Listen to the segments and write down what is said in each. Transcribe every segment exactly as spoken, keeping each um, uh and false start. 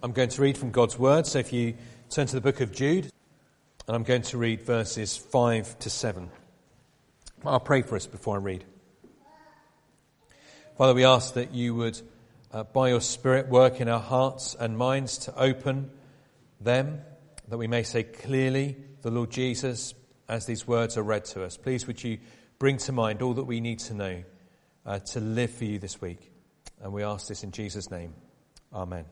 I'm going to read from God's Word, so if you turn to the book of Jude, and I'm going to read verses five to seven. I'll pray for us before I read. Father, we ask that you would, uh, by your Spirit, work in our hearts and minds to open them, that we may say clearly the Lord Jesus as these words are read to us. Please would you bring to mind all that we need to know uh, to live for you this week. And we ask this in Jesus' name. Amen.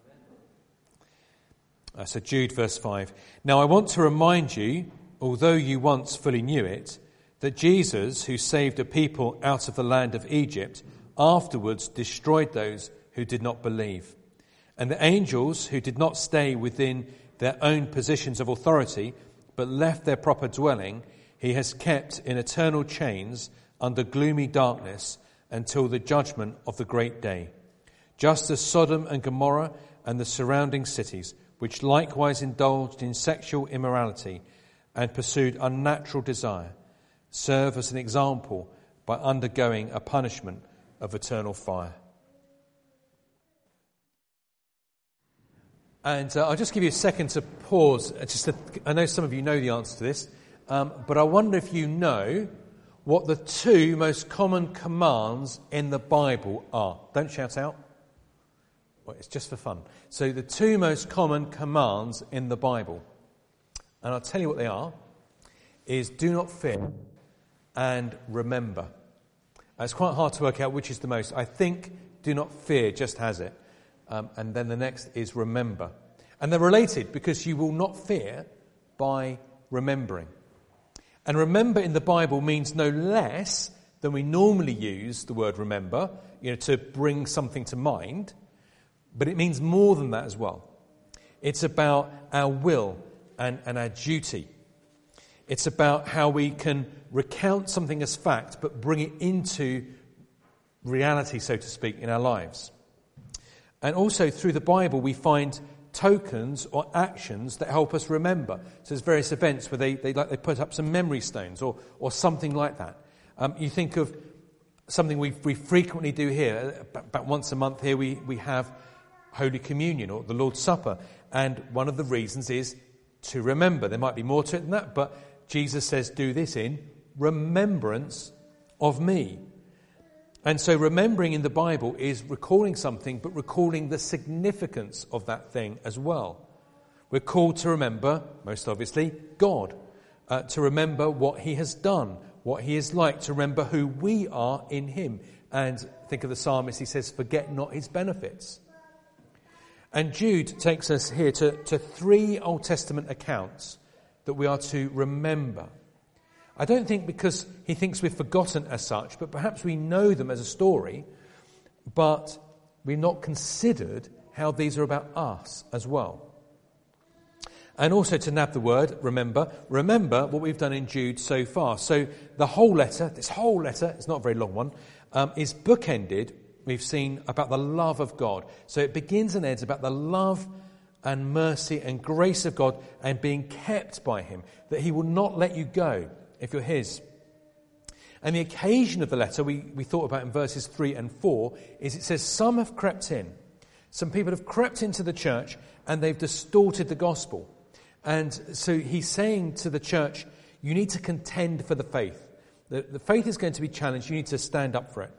Uh, so Jude, verse five. Now I want to remind you, although you once fully knew it, that Jesus, who saved a people out of the land of Egypt, afterwards destroyed those who did not believe. And the angels who did not stay within their own positions of authority, but left their proper dwelling, he has kept in eternal chains under gloomy darkness until the judgment of the great day. Just as Sodom and Gomorrah and the surrounding cities, which likewise indulged in sexual immorality and pursued unnatural desire, serve as an example by undergoing a punishment of eternal fire. And uh, I'll just give you a second to pause. Just to, I know some of you know the answer to this, um, but I wonder if you know what the two most common commands in the Bible are. Don't shout out. Well, it's just for fun. So the two most common commands in the Bible, and I'll tell you what they are, is do not fear and remember. Uh, it's quite hard to work out which is the most. I think do not fear just has it. Um, and then the next is remember. And they're related because you will not fear by remembering. And remember in the Bible means no less than we normally use the word remember, you know, to bring something to mind. But it means more than that as well. It's about our will and, and our duty. It's about how we can recount something as fact, but bring it into reality, so to speak, in our lives. And also through the Bible, we find tokens or actions that help us remember. So there's various events where they, they, like, they put up some memory stones or, or something like that. Um, you think of something we, we frequently do here. About once a month here we, we have Holy Communion or the Lord's Supper. And one of the reasons is to remember. There might be more to it than that, but Jesus says, do this in remembrance of me. And so remembering in the Bible is recalling something, but recalling the significance of that thing as well. We're called to remember, most obviously, God. Uh, to remember what he has done, what he is like, to remember who we are in him. And think of the psalmist, he says, forget not his benefits. And Jude takes us here to, to three Old Testament accounts that we are to remember. I don't think because he thinks we've forgotten as such, but perhaps we know them as a story, but we've not considered how these are about us as well. And also to nab the word, remember, remember what we've done in Jude so far. So the whole letter, this whole letter, it's not a very long one, um, is bookended. We've seen about the love of God. So it begins and ends about the love and mercy and grace of God and being kept by him, that he will not let you go if you're his. And the occasion of the letter we, we thought about in verses three and four is it says some have crept in. Some people have crept into the church and they've distorted the gospel. And so he's saying to the church, you need to contend for the faith. The, the faith is going to be challenged. You need to stand up for it.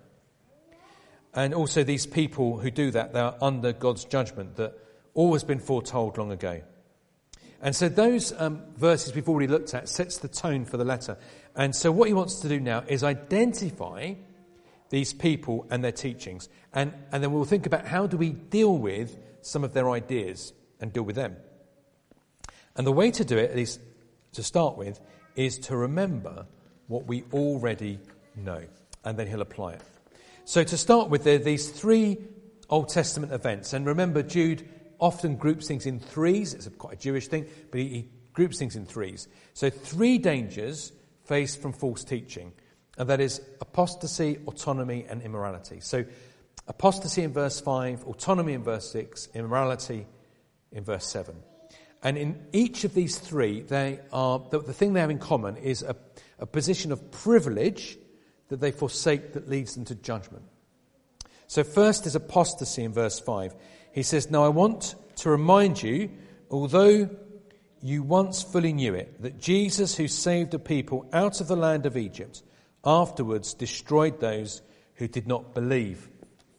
And also these people who do that, they are under God's judgment that all has been foretold long ago. And so those um, verses we've already looked at sets the tone for the letter. And so what he wants to do now is identify these people and their teachings. And, and then we'll think about how do we deal with some of their ideas and deal with them. And the way to do it, at least to start with, is to remember what we already know. And then he'll apply it. So to start with, there are these three Old Testament events. And remember, Jude often groups things in threes. It's a, quite a Jewish thing, but he, he groups things in threes. So three dangers faced from false teaching, and that is apostasy, autonomy, and immorality. So apostasy in verse five, autonomy in verse six, immorality in verse seven. And in each of these three, they are the, the thing they have in common is a, a position of privilege that they forsake that leads them to judgment. So first is apostasy in verse five. He says, now I want to remind you, although you once fully knew it, that Jesus, who saved a people out of the land of Egypt, afterwards destroyed those who did not believe.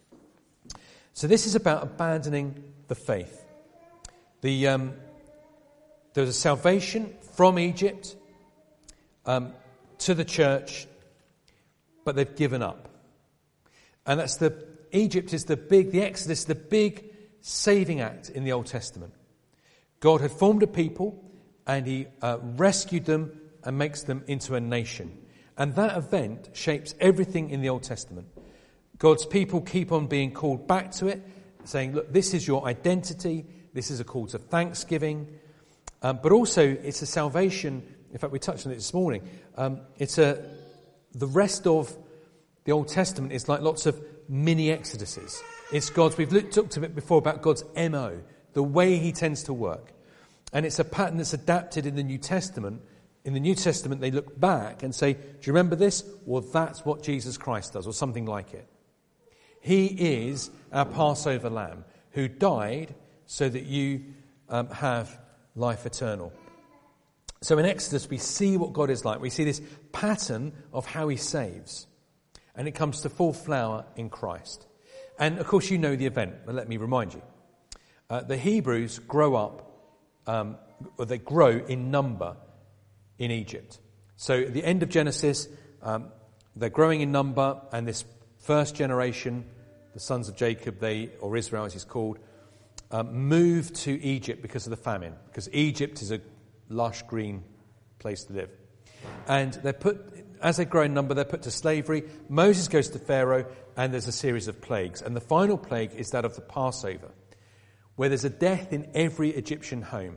So this is about abandoning the faith. The um, there was a salvation from Egypt um, to the church, but they've given up. And that's the Egypt is the big, the Exodus, the big saving act in the Old Testament. God had formed a people, and he uh, rescued them and makes them into a nation. And that event shapes everything in the Old Testament. God's people keep on being called back to it, saying, look, this is your identity. This is a call to thanksgiving. Um, but also, it's a salvation. In fact, we touched on it this morning. Um, it's a the rest of the Old Testament is like lots of mini exoduses. It's God's, we've looked, talked a bit before about God's M O, the way he tends to work. And it's a pattern that's adapted in the New Testament. In the New Testament, they look back and say, do you remember this? Well, that's what Jesus Christ does, or something like it. He is our Passover lamb who died so that you um, have life eternal. So in Exodus, we see what God is like. We see this pattern of how he saves. And it comes to full flower in Christ. And of course, you know the event, but let me remind you. Uh, the Hebrews grow up, um, or they grow in number in Egypt. So at the end of Genesis, um, they're growing in number, and this first generation, the sons of Jacob, they, or Israel as he's called, um, move to Egypt because of the famine, because Egypt is a lush green place to live. And they're put, as they grow in number, they're put to slavery. Moses goes to Pharaoh, and there's a series of plagues. And the final plague is that of the Passover, where there's a death in every Egyptian home.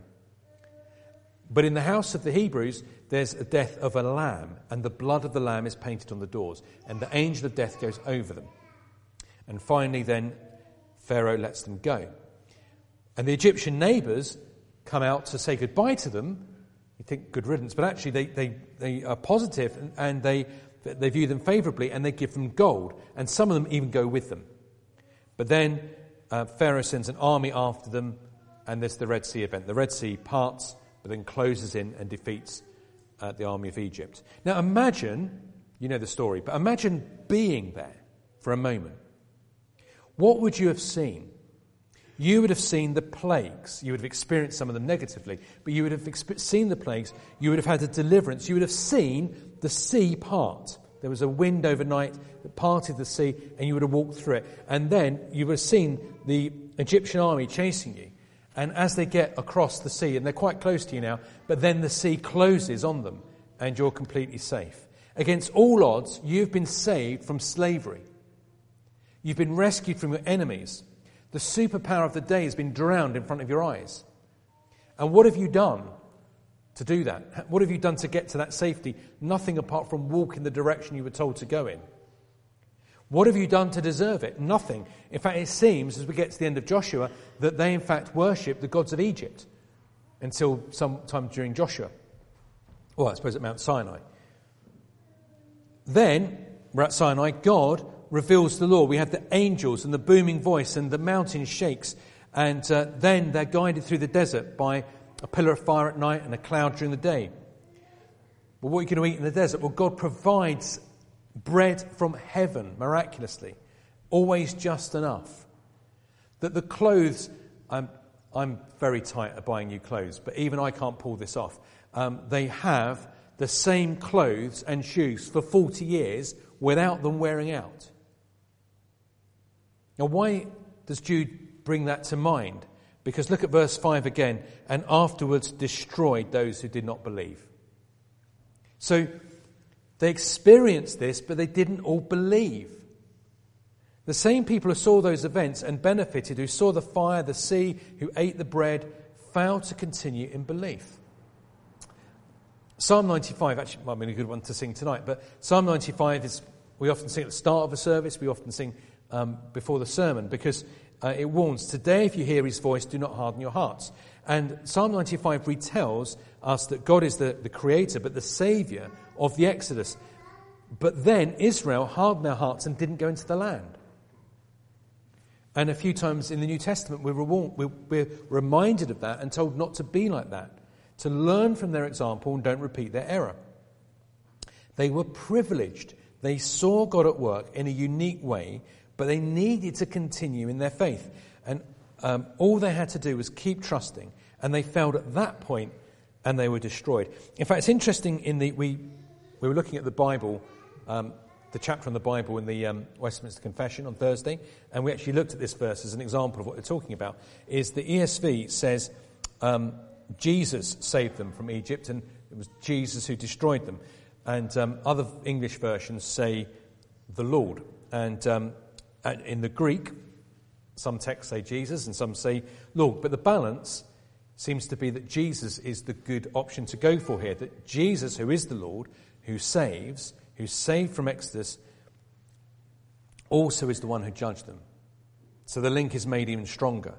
But in the house of the Hebrews, there's a death of a lamb, and the blood of the lamb is painted on the doors, and the angel of death goes over them. And finally then, Pharaoh lets them go. And the Egyptian neighbours come out to say goodbye to them. You think good riddance, but actually they, they, they are positive, and, and they, they view them favourably, and they give them gold, and some of them even go with them. But then uh, Pharaoh sends an army after them, and there's the Red Sea event. The Red Sea parts, but then closes in and defeats uh, the army of Egypt. Now imagine, you know the story, but imagine being there for a moment. What would you have seen? You would have seen the plagues. You would have experienced some of them negatively, but you would have exp- seen the plagues. You would have had a deliverance. You would have seen the sea part. There was a wind overnight that parted the sea, and you would have walked through it. And then you would have seen the Egyptian army chasing you. And as they get across the sea, and they're quite close to you now, but then the sea closes on them, and you're completely safe. Against all odds, you've been saved from slavery. You've been rescued from your enemies. The superpower of the day has been drowned in front of your eyes. And what have you done to do that? What have you done to get to that safety? Nothing apart from walk in the direction you were told to go in. What have you done to deserve it? Nothing. In fact, it seems, as we get to the end of Joshua, that they in fact worship the gods of Egypt until sometime during Joshua. Well, I suppose at Mount Sinai. Then, we're at Sinai, God reveals the law. We have the angels and the booming voice, and the mountain shakes. And uh, then they're guided through the desert by a pillar of fire at night and a cloud during the day. Well, what are you going to eat in the desert? Well, God provides bread from heaven, miraculously, always just enough. That the clothes, I'm, I'm very tight at buying new clothes, but even I can't pull this off. Um, they have the same clothes and shoes for forty years without them wearing out. Now, why does Jude bring that to mind? Because look at verse five again. And afterwards destroyed those who did not believe. So they experienced this, but they didn't all believe. The same people who saw those events and benefited, who saw the fire, the sea, who ate the bread, failed to continue in belief. Psalm ninety-five, actually might be a good one to sing tonight, but Psalm ninety-five is, we often sing at the start of a service, we often sing um, before the sermon, because uh, it warns, today if you hear his voice, do not harden your hearts. And Psalm ninety-five retells us that God is the, the creator, but the saviour of the Exodus. But then Israel hardened their hearts and didn't go into the land. And a few times in the New Testament, we're, reward, we're, we're reminded of that and told not to be like that, to learn from their example and don't repeat their error. They were privileged. They saw God at work in a unique way, but they needed to continue in their faith. And um, all they had to do was keep trusting, and they failed at that point, and they were destroyed. In fact, it's interesting, in the we we were looking at the Bible, um, the chapter on the Bible in the um, Westminster Confession on Thursday, and we actually looked at this verse as an example of what they're talking about. Is the E S V says um, Jesus saved them from Egypt, and it was Jesus who destroyed them. And um, other English versions say the Lord. And um, in the Greek, some texts say Jesus and some say Lord. But the balance seems to be that Jesus is the good option to go for here. That Jesus, who is the Lord, who saves, who saved from Exodus, also is the one who judged them. So the link is made even stronger.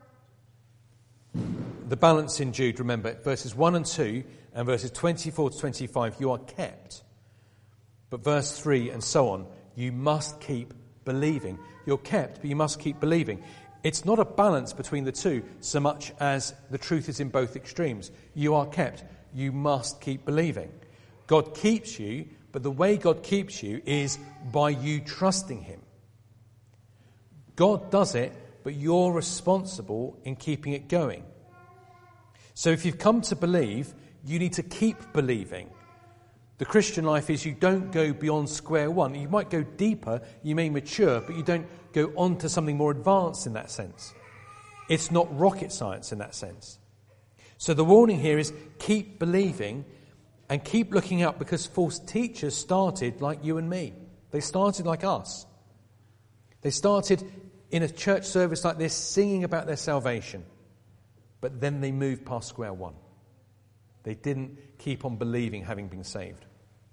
The balance in Jude, remember, verses one and two and verses twenty-four to twenty-five, you are kept. But verse three and so on, you must keep believing. You're kept, but you must keep believing. It's not a balance between the two so much as the truth is in both extremes. You are kept. You must keep believing. God keeps you, but the way God keeps you is by you trusting him. God does it, but you're responsible in keeping it going. So if you've come to believe, you need to keep believing. The Christian life is you don't go beyond square one. You might go deeper, you may mature, but you don't go on to something more advanced in that sense. It's not rocket science in that sense. So the warning here is keep believing and keep looking out, because false teachers started like you and me. They started like us. They started in a church service like this singing about their salvation, but then they moved past square one. They didn't keep on believing, having been saved.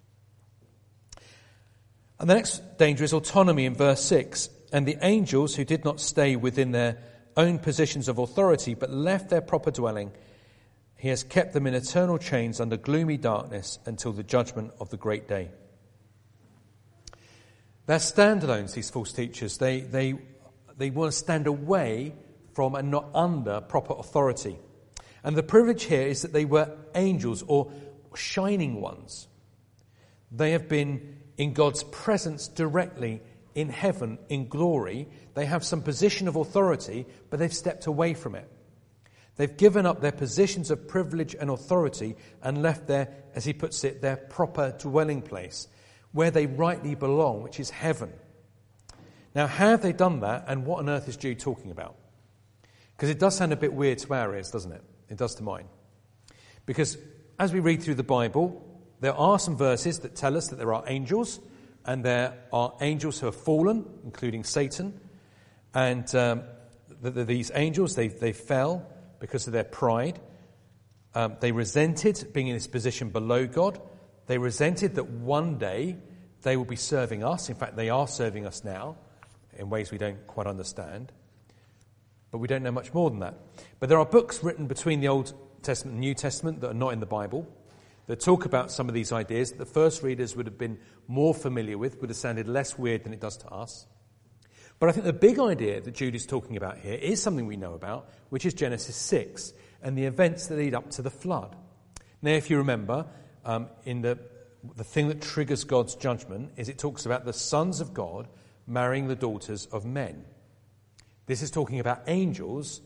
And the next danger is autonomy in verse six. And the angels who did not stay within their own positions of authority, but left their proper dwelling, he has kept them in eternal chains under gloomy darkness until the judgment of the great day. They're standalones, these false teachers. They, they, they want to stand away from and not under proper authority. And the privilege here is that they were angels or shining ones. They have been in God's presence directly in heaven in glory. They have some position of authority, but they've stepped away from it. They've given up their positions of privilege and authority and left their, as he puts it, their proper dwelling place, where they rightly belong, which is heaven. Now, how have they done that, and what on earth is Jude talking about? Because it does sound a bit weird to our ears, doesn't it? It does to mine. Because as we read through the Bible, there are some verses that tell us that there are angels, and there are angels who have fallen, including Satan. And um, the, the, these angels, they, they fell because of their pride. Um, they resented being in this position below God. They resented that one day they will be serving us. In fact, they are serving us now in ways we don't quite understand. But we don't know much more than that. But there are books written between the Old Testament and New Testament that are not in the Bible that talk about some of these ideas that the first readers would have been more familiar with, would have sounded less weird than it does to us. But I think the big idea that Jude is talking about here is something we know about, which is Genesis six and the events that lead up to the flood. Now, if you remember, um, in the the thing that triggers God's judgment is it talks about the sons of God marrying the daughters of men. This is talking about angels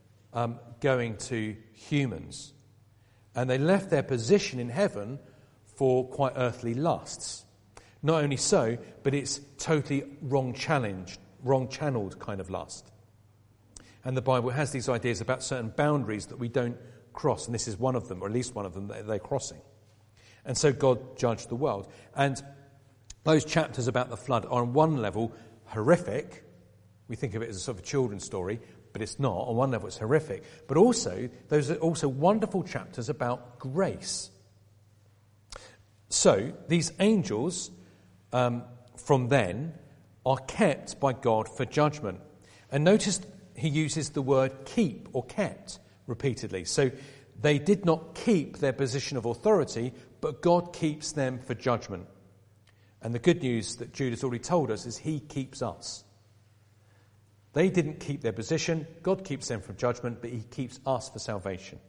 um, going to humans. And they left their position in heaven for quite earthly lusts. Not only so, but it's totally wrong challenged, wrong channeled kind of lust. And the Bible has these ideas about certain boundaries that we don't cross, and this is one of them, or at least one of them that they're crossing. And so God judged the world. And those chapters about the flood are on one level horrific. We think of it as a sort of a children's story, but it's not. On one level it's horrific. But also, those are also wonderful chapters about grace. So, these angels um, from then are kept by God for judgment. And notice he uses the word keep or kept repeatedly. So, they did not keep their position of authority, but God keeps them for judgment. And the good news that Jude has already told us is he keeps us. They didn't keep their position. God keeps them from judgment, but he keeps us for salvation.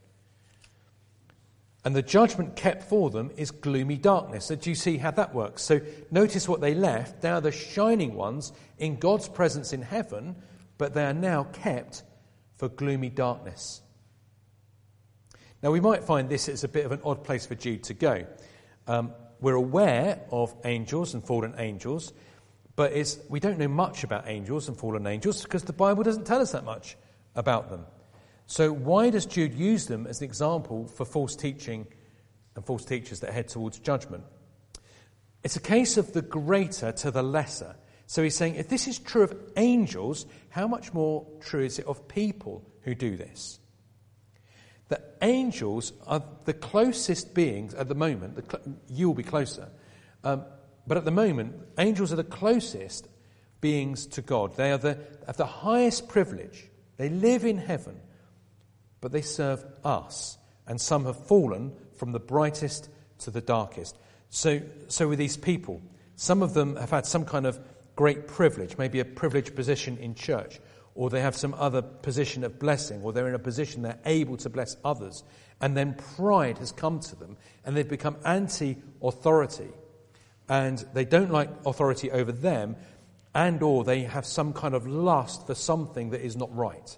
And the judgment kept for them is gloomy darkness. So do you see how that works? So notice what they left. They are the shining ones in God's presence in heaven, but they are now kept for gloomy darkness. Now we might find this is a bit of an odd place for Jude to go. Um, we're aware of angels and fallen angels, but it's, we don't know much about angels and fallen angels because the Bible doesn't tell us that much about them. So why does Jude use them as an example for false teaching and false teachers that head towards judgment? It's a case of the greater to the lesser. So he's saying, if this is true of angels, how much more true is it of people who do this? That angels are the closest beings at the moment. The cl- you will be closer. Um, but at the moment, angels are the closest beings to God. They are the, have the highest privilege. They live in heaven. But they serve us, and some have fallen from the brightest to the darkest. So, so with these people, some of them have had some kind of great privilege, maybe a privileged position in church, or they have some other position of blessing, or they're in a position they're able to bless others, and then pride has come to them, and they've become anti-authority, and they don't like authority over them, and or they have some kind of lust for something that is not right.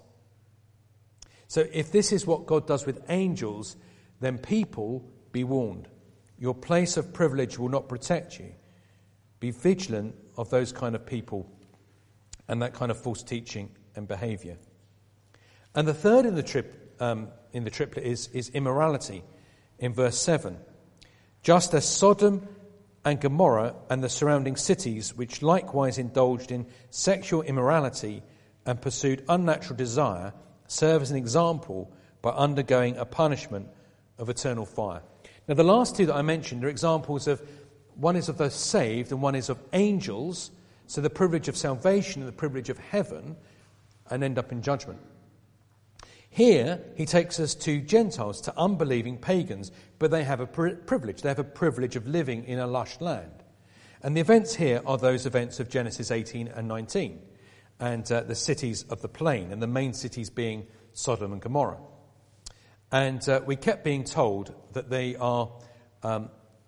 So if this is what God does with angels, then people, be warned. Your place of privilege will not protect you. Be vigilant of those kind of people and that kind of false teaching and behaviour. And the third in the trip um, in the triplet is, is immorality in verse seven. Just as Sodom and Gomorrah and the surrounding cities, which likewise indulged in sexual immorality and pursued unnatural desire, serve as an example by undergoing a punishment of eternal fire. Now, the last two that I mentioned are examples of, one is of those saved and one is of angels, so the privilege of salvation and the privilege of heaven, and end up in judgment. Here, he takes us to Gentiles, to unbelieving pagans, but they have a pri- privilege. They have a privilege of living in a lush land. And the events here are those events of Genesis eighteen and nineteen. And uh, the cities of the plain, and the main cities being Sodom and Gomorrah. And uh, we kept being told that they are um,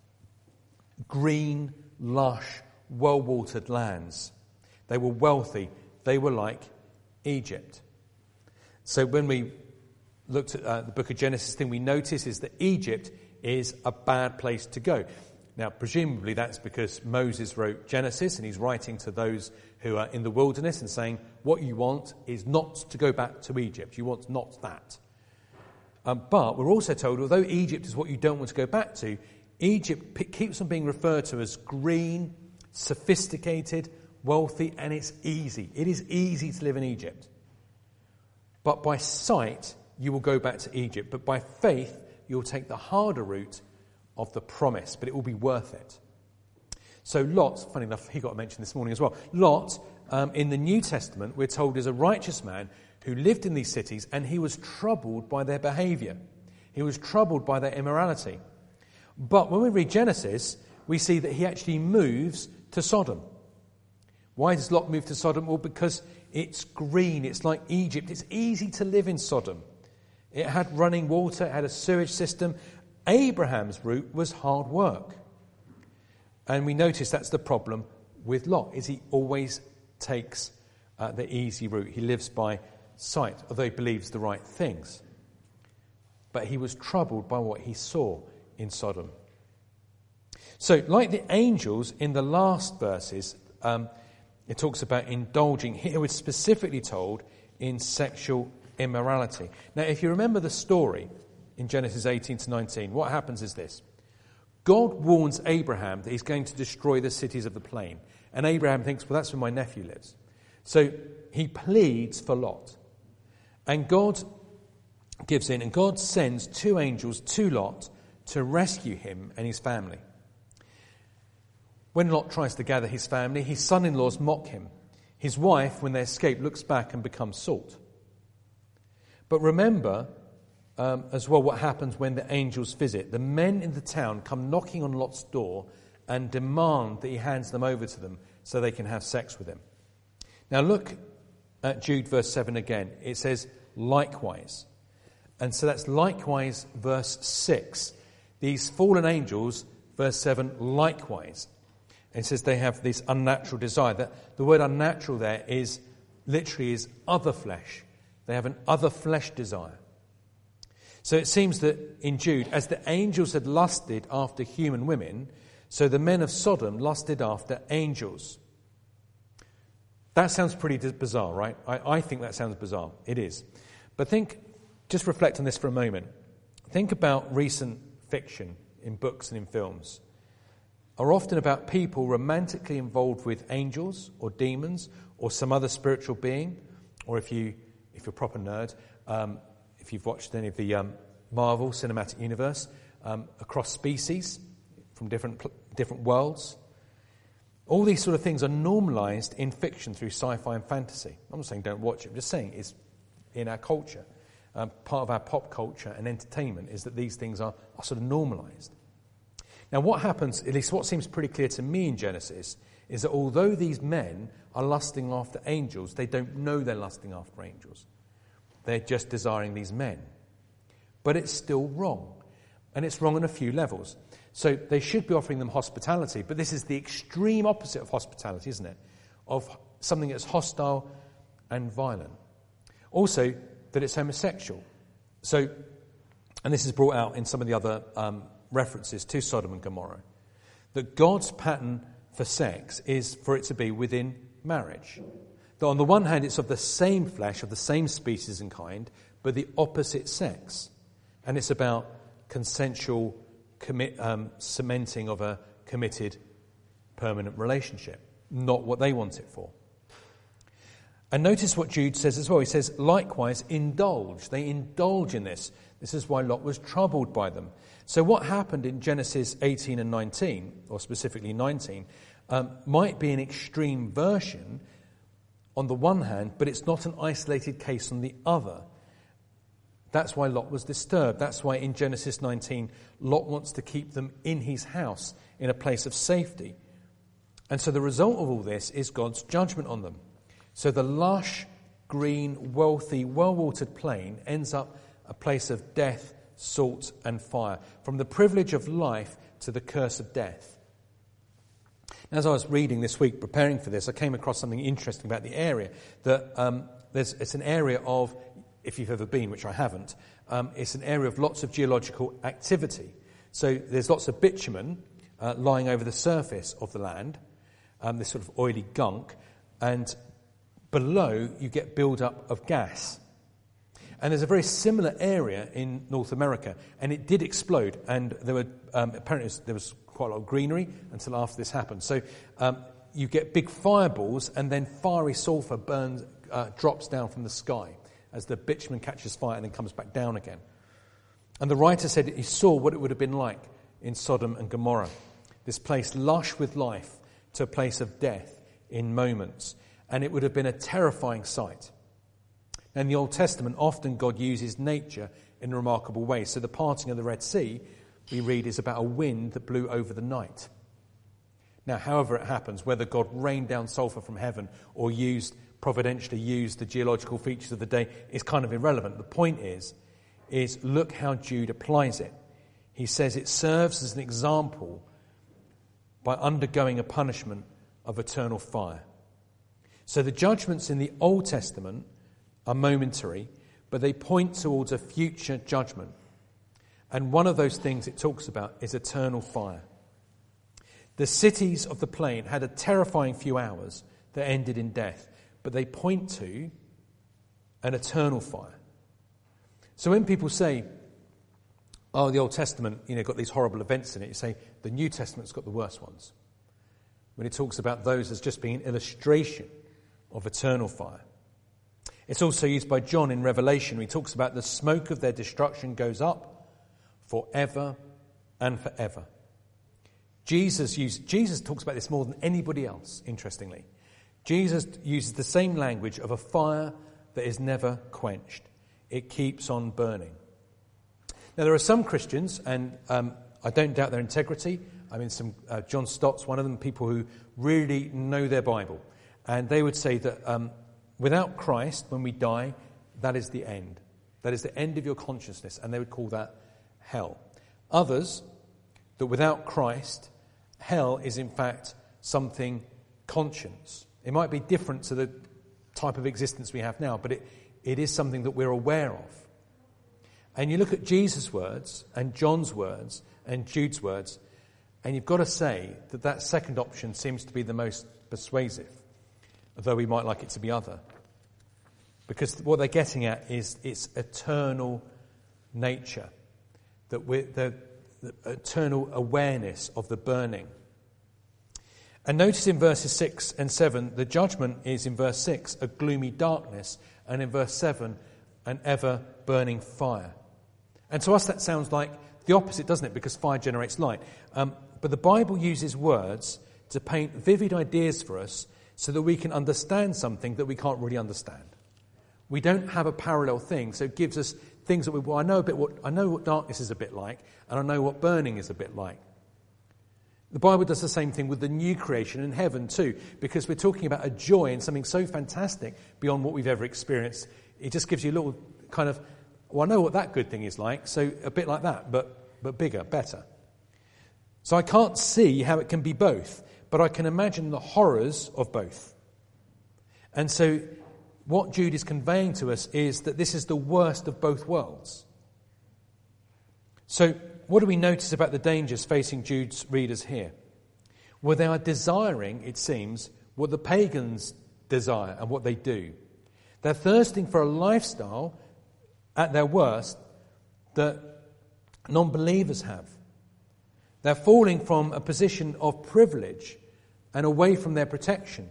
green, lush, well-watered lands. They were wealthy. They were like Egypt. So when we looked at uh, the book of Genesis, the thing we notice is that Egypt is a bad place to go. Now, presumably that's because Moses wrote Genesis and he's writing to those who are in the wilderness and saying, what you want is not to go back to Egypt. You want not that. Um, but we're also told, although Egypt is what you don't want to go back to, Egypt p- keeps on being referred to as green, sophisticated, wealthy, and it's easy. It is easy to live in Egypt. But by sight, you will go back to Egypt. But by faith, you'll take the harder route of the promise, but it will be worth it. So Lot, funny enough, he got mentioned this morning as well. Lot, um, in the New Testament, we're told is a righteous man who lived in these cities, and he was troubled by their behaviour. He was troubled by their immorality. But when we read Genesis, we see that he actually moves to Sodom. Why does Lot move to Sodom? Well, because it's green, it's like Egypt. It's easy to live in Sodom. It had running water, it had a sewage system. Abraham's route was hard work. And we notice that's the problem with Lot, is he always takes uh, the easy route. He lives by sight, although he believes the right things. But he was troubled by what he saw in Sodom. So, like the angels in the last verses, um, it talks about indulging. Here we're specifically told in sexual immorality. Now, if you remember the story in Genesis eighteen to nineteen, what happens is this. God warns Abraham that he's going to destroy the cities of the plain. And Abraham thinks, well, that's where my nephew lives. So he pleads for Lot. And God gives in, and God sends two angels to Lot to rescue him and his family. When Lot tries to gather his family, his son-in-laws mock him. His wife, when they escape, looks back and becomes salt. But remember um, as well what happens when the angels visit. The men in the town come knocking on Lot's door and demand that he hands them over to them so they can have sex with him. Now look at Jude verse seven again. It says, likewise. And so that's likewise verse six. These fallen angels, verse seven, likewise. And it says they have this unnatural desire. That the word unnatural there is literally is other flesh. They have an other flesh desire. So it seems that in Jude, as the angels had lusted after human women, so the men of Sodom lusted after angels. That sounds pretty bizarre, right? I, I think that sounds bizarre. It is. But think, just reflect on this for a moment. Think about recent fiction in books and in films. Are often about people romantically involved with angels or demons or some other spiritual being, or if you, if you're a proper nerd, um, if you've watched any of the um, Marvel Cinematic Universe, um, across species from different different worlds. All these sort of things are normalised in fiction through sci-fi and fantasy. I'm not saying don't watch it, I'm just saying it's in our culture. Um, part of our pop culture and entertainment is that these things are, are sort of normalised. Now what happens, at least what seems pretty clear to me in Genesis, is that although these men are lusting after angels, they don't know they're lusting after angels. They're just desiring these men. But it's still wrong. And it's wrong on a few levels. So they should be offering them hospitality, but this is the extreme opposite of hospitality, isn't it? Of something that's hostile and violent. Also, that it's homosexual. So, and this is brought out in some of the other um, references to Sodom and Gomorrah, that God's pattern for sex is for it to be within marriage. That on the one hand, it's of the same flesh, of the same species and kind, but the opposite sex. And it's about consensual commit, um, cementing of a committed permanent relationship, not what they want it for. And notice what Jude says as well. He says, likewise, indulge. They indulge in this. This is why Lot was troubled by them. So what happened in Genesis eighteen and nineteen, or specifically nineteen, um, might be an extreme version on the one hand, but it's not an isolated case on the other. That's why Lot was disturbed. That's why in Genesis nineteen, Lot wants to keep them in his house, in a place of safety. And so the result of all this is God's judgment on them. So the lush, green, wealthy, well-watered plain ends up a place of death, salt, and fire. From the privilege of life to the curse of death. As I was reading this week, preparing for this, I came across something interesting about the area. That um, there's, it's an area of, if you've ever been, which I haven't, um, it's an area of lots of geological activity. So there's lots of bitumen uh, lying over the surface of the land, um, this sort of oily gunk, and below you get build-up of gas. And there's a very similar area in North America, and it did explode, and there were um, apparently there was quite a lot of greenery until after this happened. So um, you get big fireballs, and then fiery sulfur burns, uh, drops down from the sky as the bitumen catches fire and then comes back down again. And the writer said he saw what it would have been like in Sodom and Gomorrah, this place lush with life to a place of death in moments, and it would have been a terrifying sight. In the Old Testament, often God uses nature in remarkable ways. So the parting of the Red Sea, we read, is about a wind that blew over the night. Now, however it happens, whether God rained down sulfur from heaven or used providentially used the geological features of the day, is kind of irrelevant. The point is, is look how Jude applies it. He says it serves as an example by undergoing a punishment of eternal fire. So the judgments in the Old Testament are momentary, but they point towards a future judgment. And one of those things it talks about is eternal fire. The cities of the plain had a terrifying few hours that ended in death, but they point to an eternal fire. So when people say, oh, the Old Testament, you know, got these horrible events in it, you say, the New Testament's got the worst ones. When it talks about those as just being an illustration of eternal fire. It's also used by John in Revelation. He talks about the smoke of their destruction goes up forever and forever. Jesus used, Jesus talks about this more than anybody else, interestingly. Jesus uses the same language of a fire that is never quenched. It keeps on burning. Now, there are some Christians, and um, I don't doubt their integrity. I mean, some uh, John Stott's one of them, people who really know their Bible. And they would say that um, without Christ, when we die, that is the end. That is the end of your consciousness, and they would call that hell. Others, that without Christ, hell is in fact something conscious. It might be different to the type of existence we have now, but it, it is something that we're aware of. And you look at Jesus' words and John's words and Jude's words, and you've got to say that that second option seems to be the most persuasive, although we might like it to be other. Because what they're getting at is its eternal nature, that we're, the, the eternal awareness of the burning. And notice in verses six and seven, the judgment is in verse six, a gloomy darkness, and in verse seven, an ever-burning fire. And to us that sounds like the opposite, doesn't it? Because fire generates light. Um, but the Bible uses words to paint vivid ideas for us so that we can understand something that we can't really understand. We don't have a parallel thing, so it gives us things that we, well, I know a bit what, I know what darkness is a bit like, and I know what burning is a bit like. The Bible does the same thing with the new creation in heaven too, because we're talking about a joy and something so fantastic beyond what we've ever experienced. It just gives you a little kind of, well, I know what that good thing is like, so a bit like that, but, but bigger, better. So I can't see how it can be both, but I can imagine the horrors of both. And so what Jude is conveying to us is that this is the worst of both worlds. So what do we notice about the dangers facing Jude's readers here? Well, they are desiring, it seems, what the pagans desire and what they do. They're thirsting for a lifestyle, at their worst, that non-believers have. They're falling from a position of privilege and away from their protection.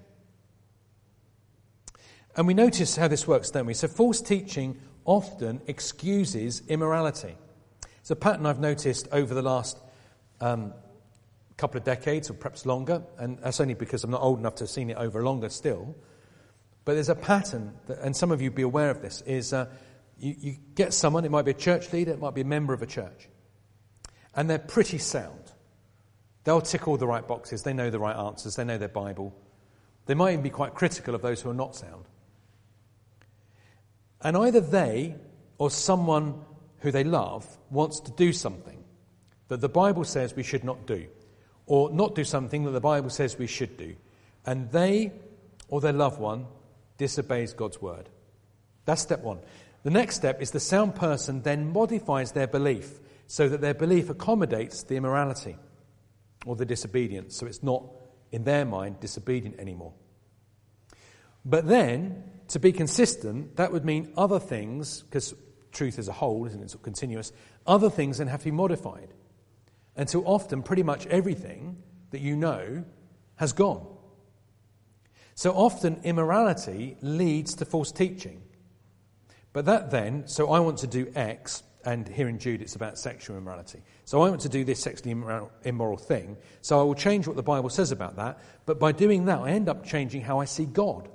And we notice how this works, don't we? So false teaching often excuses immorality. It's a pattern I've noticed over the last um, couple of decades, or perhaps longer, and that's only because I'm not old enough to have seen it over longer still. But there's a pattern, that, and some of you be aware of this, is uh, you, you get someone, it might be a church leader, it might be a member of a church, and they're pretty sound. They'll tick all the right boxes, they know the right answers, they know their Bible. They might even be quite critical of those who are not sound. And either they or someone who they love wants to do something that the Bible says we should not do, or not do something that the Bible says we should do, and they or their loved one disobeys God's word. That's step one. The next step is the sound person then modifies their belief so that their belief accommodates the immorality or the disobedience, so it's not, in their mind, disobedient anymore. But then, to be consistent, that would mean other things, because truth as a whole, isn't it, sort of continuous, other things then have to be modified. Until often, pretty much everything that you know has gone. So often, immorality leads to false teaching. But that then, so I want to do X, and here in Jude it's about sexual immorality. So I want to do this sexually immoral, immoral thing, so I will change what the Bible says about that, but by doing that I end up changing how I see God.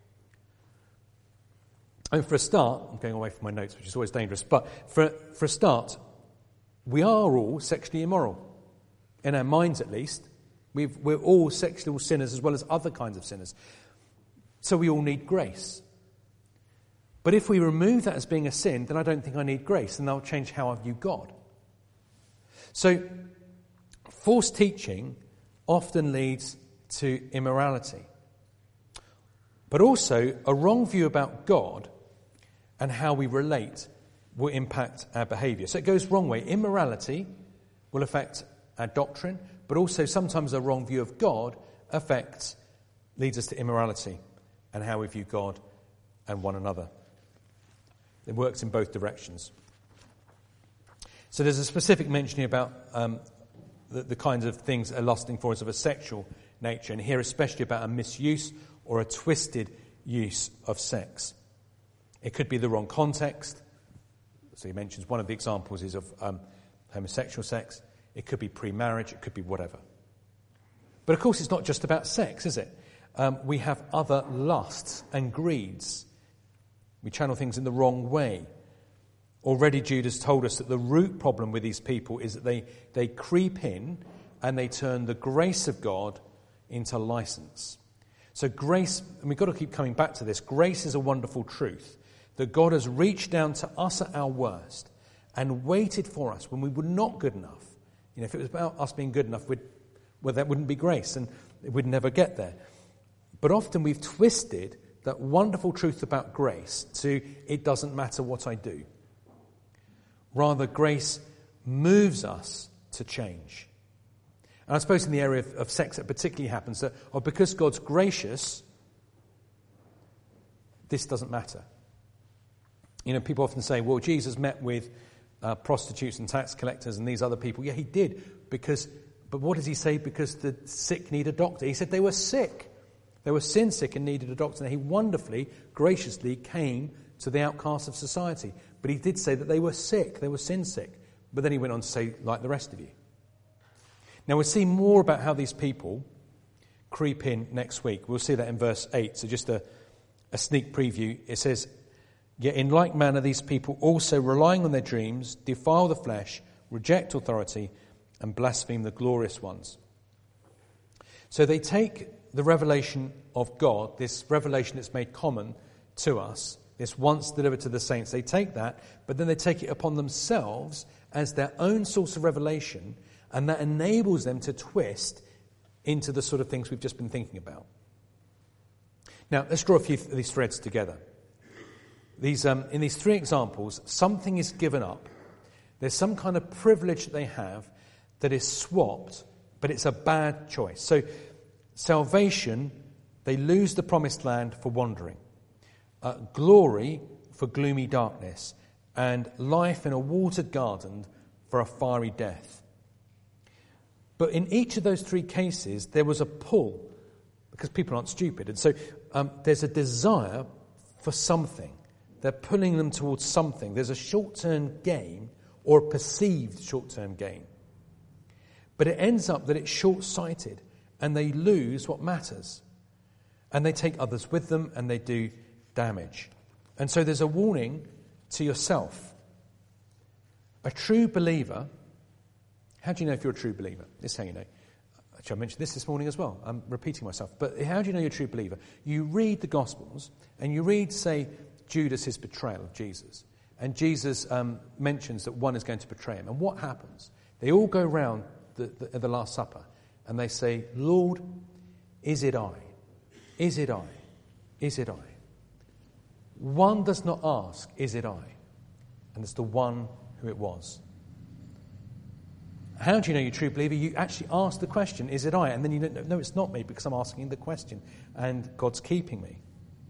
And for a start, I'm going away from my notes, which is always dangerous, but for, for a start, we are all sexually immoral. In our minds, at least. We've, we're all sexual sinners as well as other kinds of sinners. So we all need grace. But if we remove that as being a sin, then I don't think I need grace, and that'll change how I view God. So, false teaching often leads to immorality. But also, a wrong view about God and how we relate will impact our behaviour. So it goes wrong way. Immorality will affect our doctrine, but also sometimes a wrong view of God affects, leads us to immorality and how we view God and one another. It works in both directions. So there's a specific mentioning about um, the, the kinds of things that are lusting for us of a sexual nature, and here especially about a misuse or a twisted use of sex. It could be the wrong context. So he mentions one of the examples is of um, homosexual sex. It could be pre-marriage. It could be whatever. But of course it's not just about sex, is it? Um, we have other lusts and greeds. We channel things in the wrong way. Already Jude has told us that the root problem with these people is that they, they creep in and they turn the grace of God into license. So grace, and we've got to keep coming back to this, grace is a wonderful truth that God has reached down to us at our worst and waited for us when we were not good enough. You know, if it was about us being good enough, we'd, well, that wouldn't be grace and we'd never get there. But often we've twisted that wonderful truth about grace to it doesn't matter what I do. Rather, grace moves us to change. And I suppose in the area of, of sex it particularly happens that, oh, because God's gracious, this doesn't matter. You know, people often say, well, Jesus met with uh, prostitutes and tax collectors and these other people. Yeah, he did, because, but what does he say? Because the sick need a doctor. He said they were sick. They were sin sick and needed a doctor. And he wonderfully, graciously came to the outcasts of society. But he did say that they were sick, they were sin sick. But then he went on to say, like the rest of you. Now we'll see more about how these people creep in next week. We'll see that in verse eight. So just a, a sneak preview. It says, yet in like manner these people also, relying on their dreams, defile the flesh, reject authority, and blaspheme the glorious ones. So they take the revelation of God, this revelation that's made common to us, this once delivered to the saints, they take that, but then they take it upon themselves as their own source of revelation, and that enables them to twist into the sort of things we've just been thinking about. Now, let's draw a few of these threads together. These, um, in these three examples, something is given up. There's some kind of privilege that they have that is swapped, but it's a bad choice. So, salvation, they lose the promised land for wandering. Uh, glory for gloomy darkness. And life in a watered garden for a fiery death. But in each of those three cases, there was a pull, because people aren't stupid. And so um, there's a desire for something. They're pulling them towards something. There's a short-term gain or a perceived short-term gain. But it ends up that it's short-sighted and they lose what matters. And they take others with them and they do damage. And so there's a warning to yourself. A true believer, how do you know if you're a true believer? This is how you know. Actually, I mentioned this this morning as well. I'm repeating myself. But how do you know you're a true believer? You read the Gospels and you read, say, Judas' betrayal of Jesus. And Jesus um, mentions that one is going to betray him. And what happens? They all go round the, the, the Last Supper and they say, Lord, is it I? Is it I? Is it I? One does not ask, is it I? And it's the one who it was. How do you know you're a true believer? You actually ask the question, is it I? And then you know, no, it's not me because I'm asking the question and God's keeping me.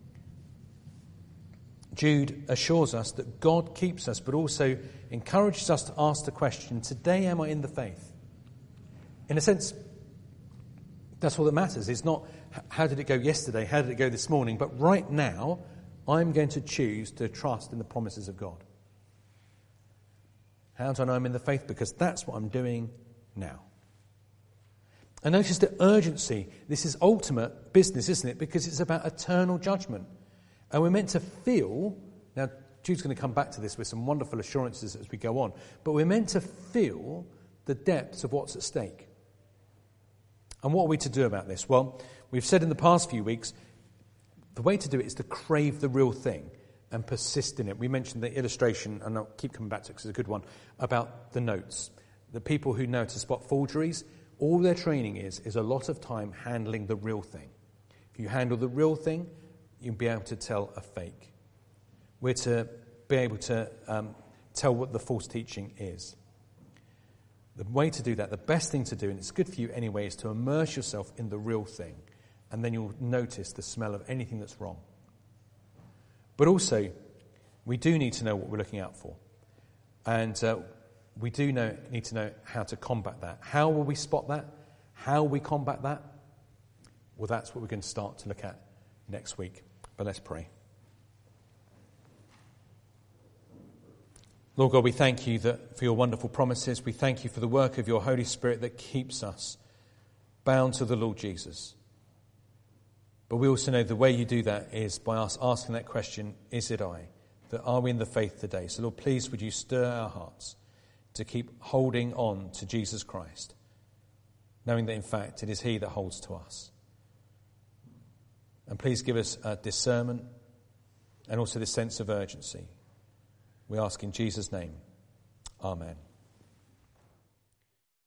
Jude assures us that God keeps us, but also encourages us to ask the question, today am I in the faith? In a sense, that's all that matters. It's not how did it go yesterday, how did it go this morning, but right now, I'm going to choose to trust in the promises of God. How do I know I'm in the faith? Because that's what I'm doing now. And notice the urgency. This is ultimate business, isn't it? Because it's about eternal judgment. And we're meant to feel, now Jude's going to come back to this with some wonderful assurances as we go on, but we're meant to feel the depths of what's at stake. And what are we to do about this? Well, we've said in the past few weeks, the way to do it is to crave the real thing and persist in it. We mentioned the illustration, and I'll keep coming back to it because it's a good one, about the notes. The people who know how to spot forgeries, all their training is, is a lot of time handling the real thing. If you handle the real thing, you'll be able to tell a fake. We're to be able to um, tell what the false teaching is. The way to do that, the best thing to do, and it's good for you anyway, is to immerse yourself in the real thing. And then you'll notice the smell of anything that's wrong. But also, we do need to know what we're looking out for. And uh, we do know, need to know how to combat that. How will we spot that? How will we combat that? Well, that's what we're going to start to look at next week. But let's pray. Lord God, we thank you that for your wonderful promises. We thank you for the work of your Holy Spirit that keeps us bound to the Lord Jesus. But we also know the way you do that is by us asking that question, is it I? That are we in the faith today? So Lord, please would you stir our hearts to keep holding on to Jesus Christ, knowing that in fact it is he that holds to us. And please give us uh, discernment and also this sense of urgency. We ask in Jesus' name. Amen.